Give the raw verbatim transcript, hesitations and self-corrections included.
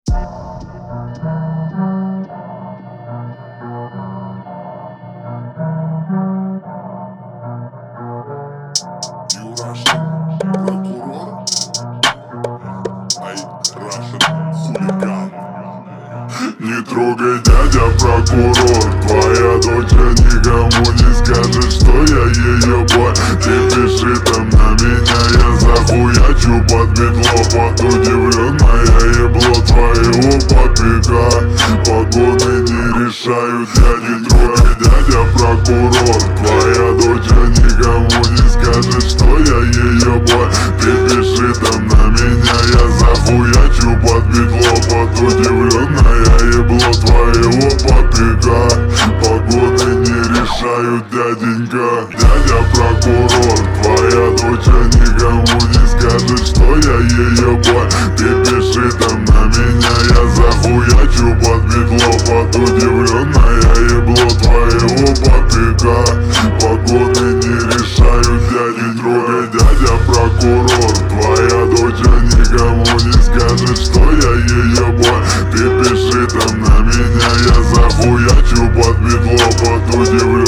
Не трогай, дядя прокурор, твоя дочь никому не скажет, что я ее бой. Ты пиши там на меня, я захуячу под метло. Под удивленное ебло твоего попика. Погоны не решают, я не трогай, дядя прокурор, твоя дочь никому не скажет, что я ее бой. Ты пиши там на меня, я захуячу под метло. Под удивленное ебло твоего попика. Погоны не решают, дяденька. Дядя прокурор, твоя дочь никому не скажет, что я ее бой. Ты пиши там на меня, я захуячу под метло. Под удивленное ебло твоего попика. Погоны не решают, дядя, не трогай, дядя прокурор, твоя дочь никому не скажет, что я ее бой. Ты пиши там на меня, я захуячу под метло. Под удивленное